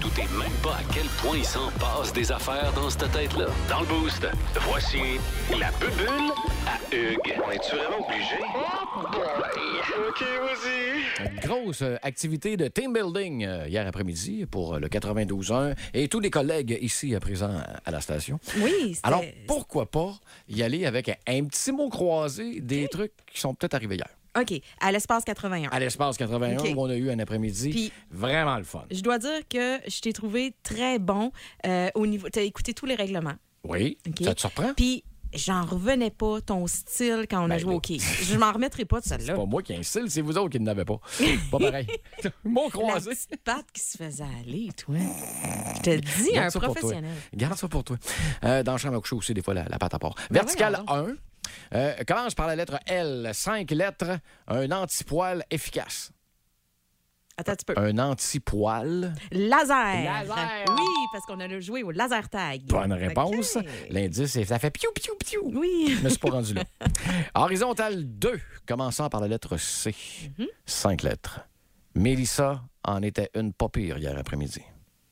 doutez même pas à quel point il s'en passe des affaires dans cette tête-là. Dans le Boost, voici la bubule à Hugues. On est-tu vraiment obligé? OK, vas-y. Grosse activité de team building hier après-midi pour le 92.1 et tous les collègues ici présents à la station. Oui, c'était... Alors, pourquoi pas y aller avec un petit mot croisé des trucs qui sont peut-être arrivés hier? OK, à l'espace 81. À l'espace 81, OK. où on a eu un après-midi Puis- vraiment le fun. Je dois dire que je t'ai trouvé très bon au niveau... Tu as écouté tous les règlements. Oui, OK? ça te surprend? Puis, j'en revenais pas, ton style, quand on a joué au hockey. Je m'en remettrai pas de C'est celle-là. pas moi qui ai un style, c'est vous autres qui n'en avez pas. Pas pareil. Mot La croisé. petite patte qui se faisait aller, toi. Je te dis, Garde un ça pour toi. professionnel. Garde ça pour toi. Dans la chambre à coucher aussi, des fois, la patte à part. Vertical voyons 1. Commence par la lettre L. 5 lettres. Un antipoil efficace. Attends un petit peu. Un antipoil. Laser. Laser. Oui, parce qu'on a joué au laser tag. Bonne réponse. OK. L'indice, ça fait piou, piou, piou. Oui. Je me suis pas rendu là. Horizontal 2, commençant par la lettre C. 5 lettres. Mélissa en était une pas pire hier après-midi.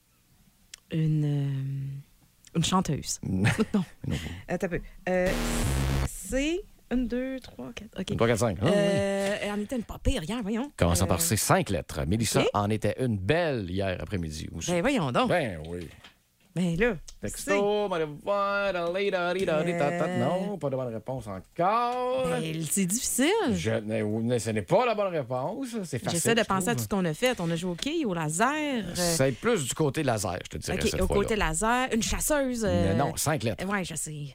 Une chanteuse. Non. Attends un peu. C'est 1, 2, 3, 4. OK. 3, 4, 5. Elle en était une pas pire hier, voyons. Commençant par C, 5 lettres. Mélissa OK. en était une belle hier après-midi aussi. Ben voyons donc. Ben oui. Ben là. c'est- Texto, non, pas de bonne réponse encore. Ben, c'est difficile. Ce n'est pas la bonne réponse. C'est facile. J'essaie de je penser à tout trouve. ce qu'on a fait. On a joué au quai, au laser. C'est plus du côté laser, je te dirais, OK, cette au fois-là. côté laser. Une chasseuse. Non, 5 lettres. Ouais, je sais.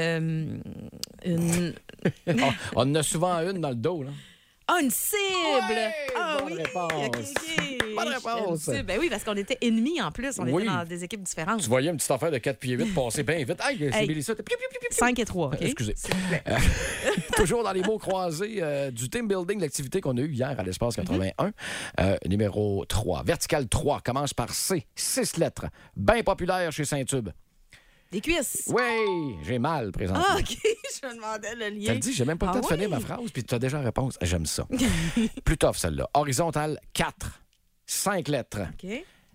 Une... On en a souvent une dans le dos, là. Ah, une cible! Ouais, Ah bonne oui! réponse. OK. Bonne réponse. Une cible. Ben oui, parce qu'on était ennemis en plus. On Oui. était dans des équipes différentes. Tu voyais une petite affaire de 4 pieds 8 passer bien vite. Hey, c'est Hey. Mélissa. Piou, piou, piou, piou, piou. 5 et 3, OK? Excusez. S'il vous plaît. Toujours dans les mots croisés du team building, l'activité qu'on a eue hier à l'espace 81. Numéro 3. Vertical 3 commence par C. 6 lettres. Bien populaire chez Saint-Tube. Des cuisses. Oui, j'ai mal présentement. Ah, OK. Je me demandais le lien. T'as dit, j'ai même pas le temps de finir ma phrase, puis tu as déjà la réponse. J'aime ça. Plus tough, celle-là. Horizontal 4. 5 lettres. OK.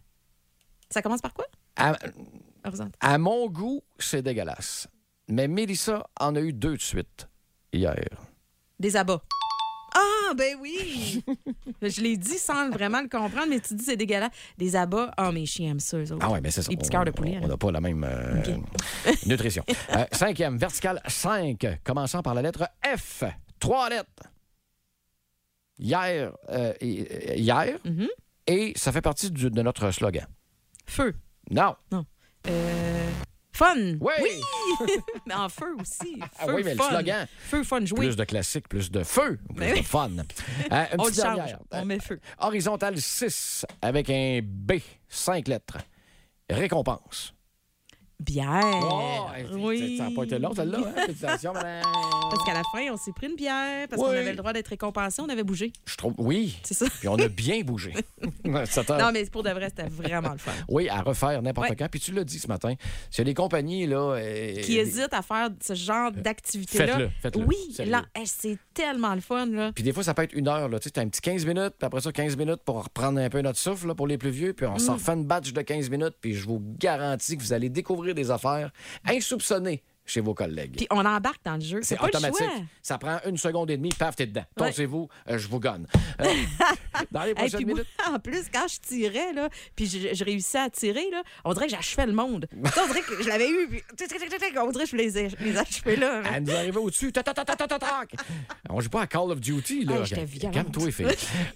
Ça commence par quoi? À, Horizontal. à mon goût, c'est dégueulasse. Mais Mélissa en a eu 2 de suite hier. Des abats. Ah, ben oui! Je l'ai dit sans vraiment le comprendre, mais tu dis c'est dégueulasse. Des abats, ah, mes chiens aiment ça, eux autres. Ah oui, mais c'est ça. Les petits cœurs de poulet. On n'a pas la même nutrition. 5e, vertical 5, commençant par la lettre F. 3 lettres. Hier, Mhm. et ça fait partie de notre slogan. Feu. Non. Fun. Oui! Mais en feu aussi. Ah Feu, oui, mais le fun. slogan. Feu, fun, jouer. Plus de classiques, plus de feu, plus Ben de oui. fun. Une On le petite change. dernière. On met feu. Horizontal 6 avec un B, 5 lettres. Récompense. Bière. Oh, oui. Ça n'a pas été long, celle-là. Hein? Félicitations, madame. Parce qu'à la fin, on s'est pris une bière parce Oui. qu'on avait le droit d'être récompensé, on avait bougé. Je trouve, oui. C'est ça? Puis on a bien bougé. 7 heures. Non, mais pour de vrai, c'était vraiment le fun. Oui, à refaire n'importe Ouais. quand. Puis tu l'as dit ce matin, s'il y a des compagnies, là... Qui hésitent à faire ce genre d'activité-là. Faites-le. Oui, Sérieux. là, c'est tellement le fun, là. Puis des fois, ça peut être 1 heure. Tu sais, t'as un petit 15 minutes, puis après ça, 15 minutes pour reprendre un peu notre souffle là, pour les plus vieux. Puis on s'en refait une batch de 15 minutes. Puis je vous garantis que vous allez découvrir des affaires insoupçonnées chez vos collègues. Puis on embarque dans le jeu. C'est pas automatique. le choix. Ça prend 1 seconde et demie, paf, t'es dedans. Ouais. Torsez-vous, je vous gonne. Dans les Hey, prochaines puis moi, minutes. en plus, quand je tirais, là, puis je réussissais à tirer, là, on dirait que j'achevais le monde. Tu sais, on dirait que je l'avais eu, puis on dirait que je les achevais là. Elle nous arrivait au-dessus. On joue pas à Call of Duty, là. Hey, j'étais violente. Calme-toi, fille.